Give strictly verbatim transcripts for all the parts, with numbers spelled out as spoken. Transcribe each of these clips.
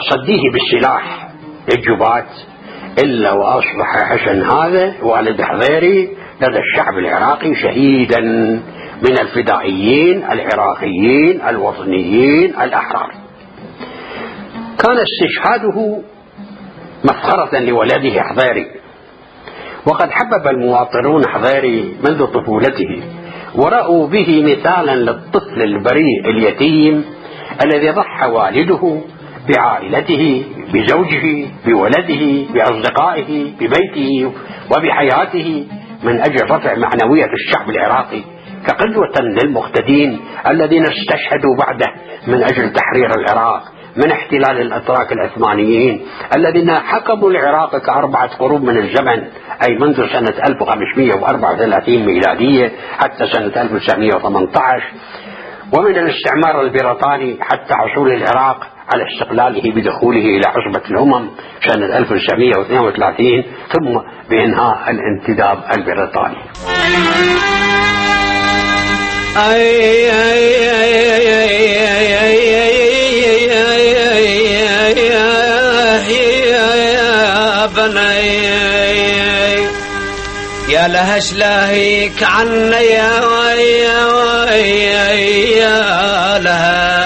تصديه بالسلاح الجبات، إلا وأصبح حسن هذا والد حضيري لدى الشعب العراقي شهيدا من الفدائيين العراقيين الوطنيين الأحرار. كان استشهاده مفخرة لولده حضيري، وقد حبب المواطنون حضيري منذ طفولته، ورأوا به مثالا للطفل البريء اليتيم الذي ضحى والده بعائلته بزوجه بولده بأصدقائه ببيته وبحياته من أجل رفع معنوية الشعب العراقي كقدوة للمقتدين الذين استشهدوا بعده من أجل تحرير العراق من احتلال الأتراك العثمانيين الذين حكموا العراق كأربعة قرون من الزمن، أي منذ سنة ألف وخمسمئة وأربعة وثلاثين ميلادية حتى سنة ألف وتسعمئة وثمانية عشر، ومن الاستعمار البريطاني حتى حصول العراق على استقلاله بدخوله إلى عصبة الأمم سنة ألف وتسعمئة واثنين وثلاثين، ثم بإنهاء الانتداب البريطاني. أي أي يا لها شلاهيك عنا يا ويا ويا لها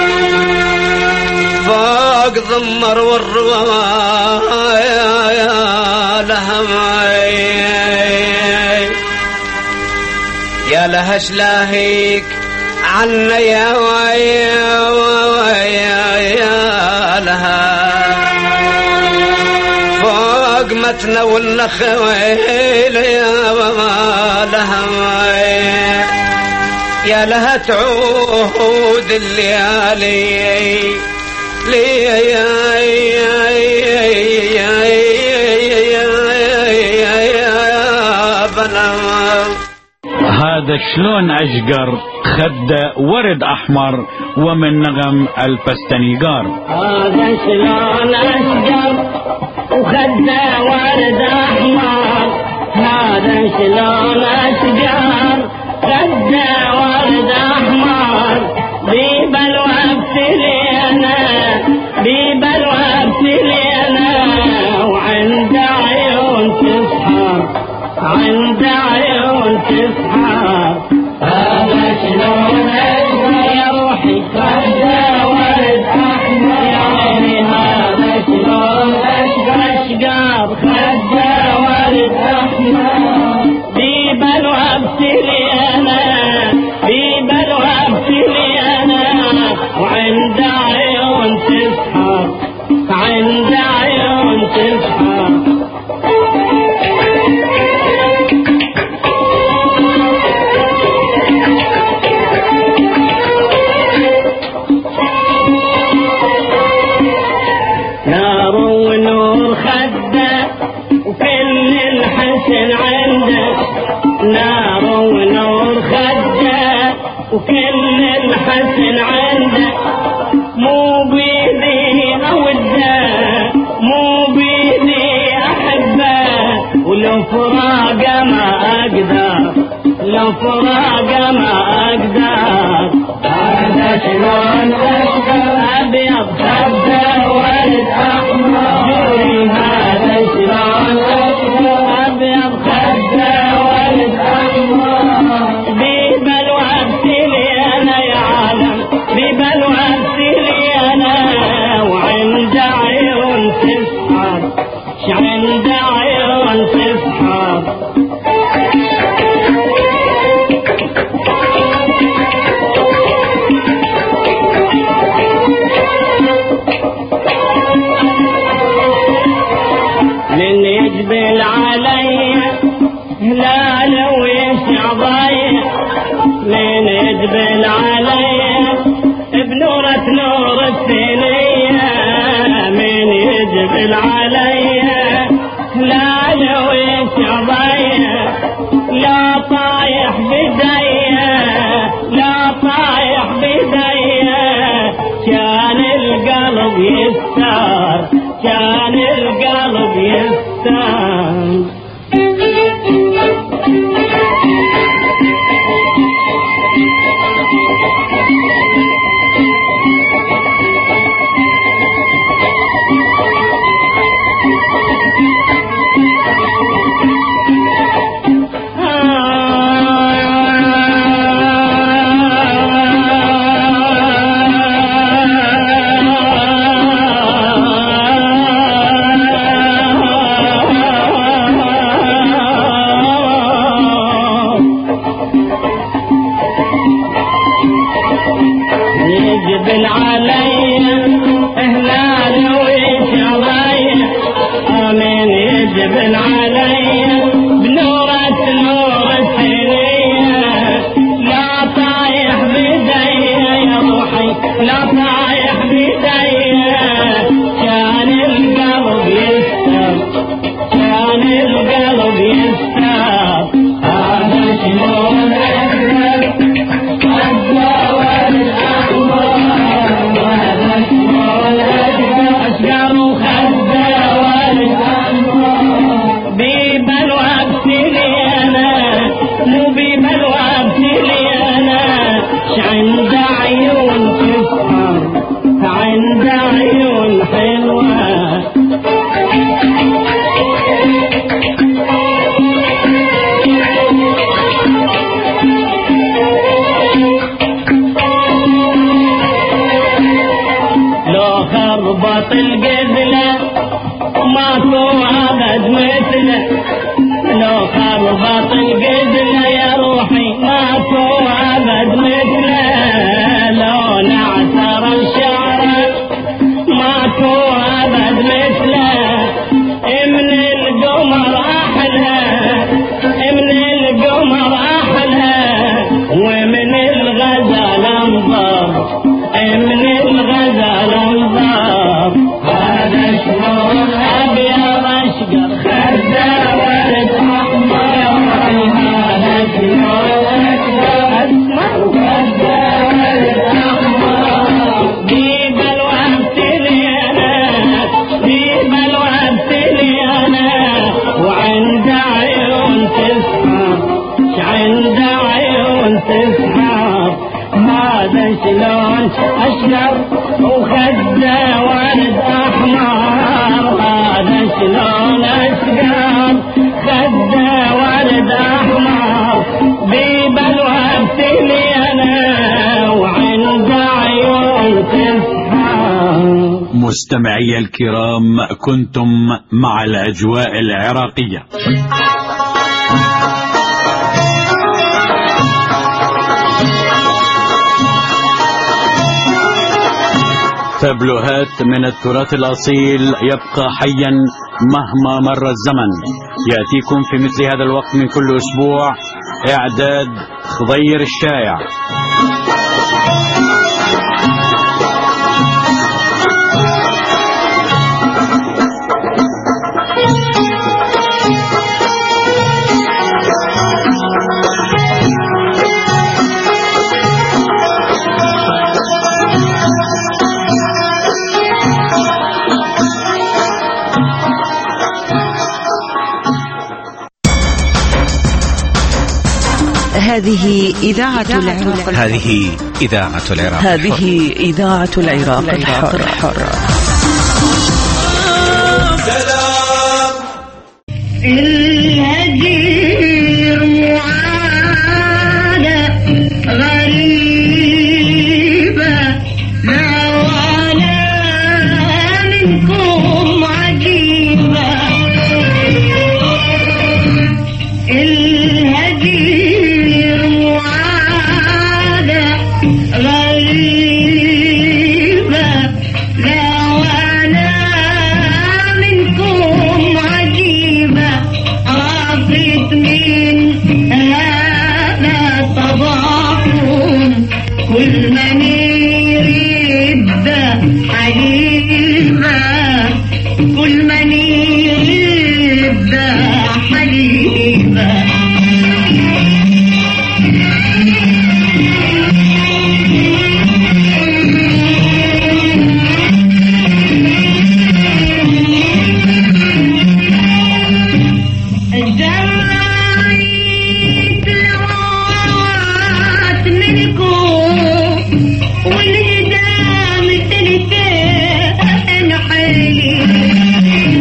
فوق ضمر والروايا يا لها يا لها شلاهيك عنا يا ويا ويا يا لها فوق متنا والنخويل يا وما لها يا لها تعود الليالي لي يا يا هذا شلون أشقر خده ورد أحمر ومن نغم الفستنيقار. هذا شلون أشقر وخده ورد أحمر، هذا شلون أشقر خده ورد أحمر، بيبل وابتلينا بيبل وابتلينا وعند عيون تسحر عند عيون تسحر. هذا شلون أشقر يا روحي خده ورد أحمر، يعني هذا شلون أشقر أشقر خده ورد أحمر، بيبل وابتلينا بيبل وابتلينا وعند عيون تسحر عند عيون تسحر. نار ونور خده وكل الحسن عنده، نار ونور خده وكل الحسن عنده، مو بيدي أوده مو بيدي أحبه، ولو فراق ما أقدر لو فراق ما أقدر. هذا شلون أشقر أبيض خده ورد أحمر، هذا شلون أشقر أبيض خده ورد أحمر، بيبل وابتلينا يا عالم بيبل وابتلينا وعند عيون تسحر عند عيون تسحر. من يجبل علي هلال ويسع ضيع، من يجبل علي بنورة نور الثنية، من يجبل علي هلال ويسع ضيع، لا طايح بديا لا طايح بديا، كان القلب يستار كان القلب يستار. خربط القذلة ماكو أبد مثله لو خربط القذلة يا روحي ماكو أبد مثله لو نعثر الشعر ماكو أبد مثله من القمر أحلى من القمر أحلى ومن الغزال انظر من الغزال انظر هذا شلون أبيض أشقر خده ورد أحمر هذا شلون أسمر خده ورد أحمر جيب الوقت لي أنا جيب الوقت لي أنا وعند عيون تسحر عند عيون تسحر هذا شلون أشقر وخده ورد أحمر هذا شلون أشقر خده ورد أحمر بيبل وابتلي أنا وعند عيون تسحر. مستمعي الكرام، كنتم مع الأجواء العراقية. تابلوهات من التراث الأصيل يبقى حيا مهما مر الزمن. يأتيكم في مثل هذا الوقت من كل أسبوع. إعداد خضير الشايع. هذه إذاعة العراق. هذه إذاعة العراق. هذه إذاعة العراق الحر. الهجير معادة غريبة ما ولا منكم عجيبة الهجير معادة غريبة ما ولا منكم عجيبة عرفت من هذا التضاحم كل من يريد حليمة كل من يريد حليمة جايت العوات منكم والهدام تلفين حليم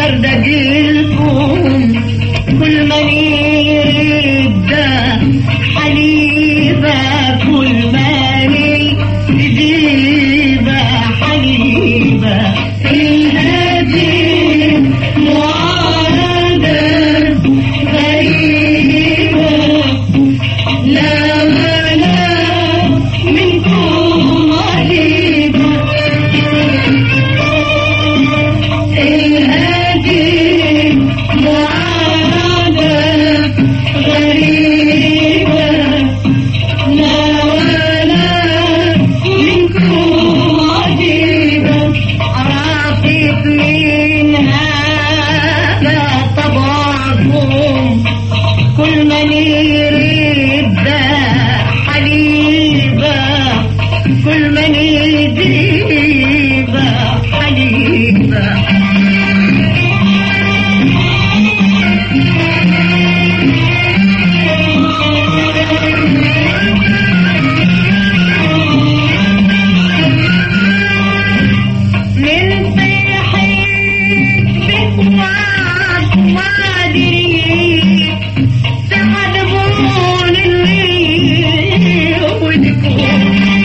سردجيلكم كل من يريد حليبة كل من يجيب حليبة الهدي معارضة غريبة لا ولا منكم غريبة الهدي معارضة غريبة لا ولا منكم عجيبة عرفت من هذا طبعكم كل من يريد حليبة كل من يجيب حليبة من صيحين بكوات وادري تعذبون اللي ودكم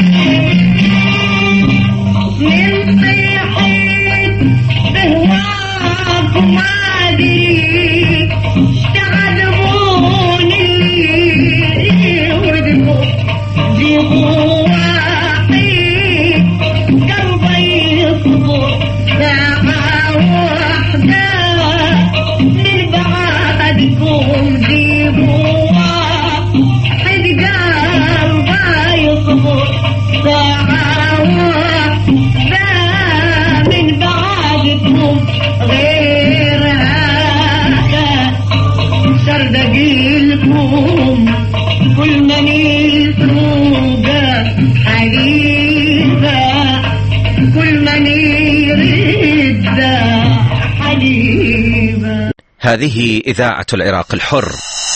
من صيحين بهواك وادري تعذبون اللي ودكم دي قواحي قلبي يصبر ساعة واحدة من بعدكم جيبوها حد قلبي يصبر ساعة واحدة من بعدكم غير هذا سردجيلكم كل من يسوق حليبة كل من يريد حليبة. هذه إذاعة العراق الحر.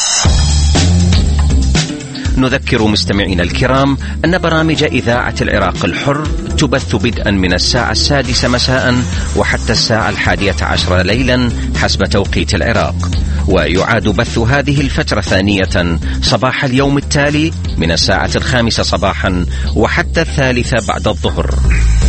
نذكر مستمعينا الكرام أن برامج إذاعة العراق الحر تبث بدءا من الساعة السادسة مساء وحتى الساعة الحادية عشر ليلا حسب توقيت العراق، ويعاد بث هذه الفترة ثانية صباح اليوم التالي من الساعة الخامسة صباحا وحتى الثالثة بعد الظهر.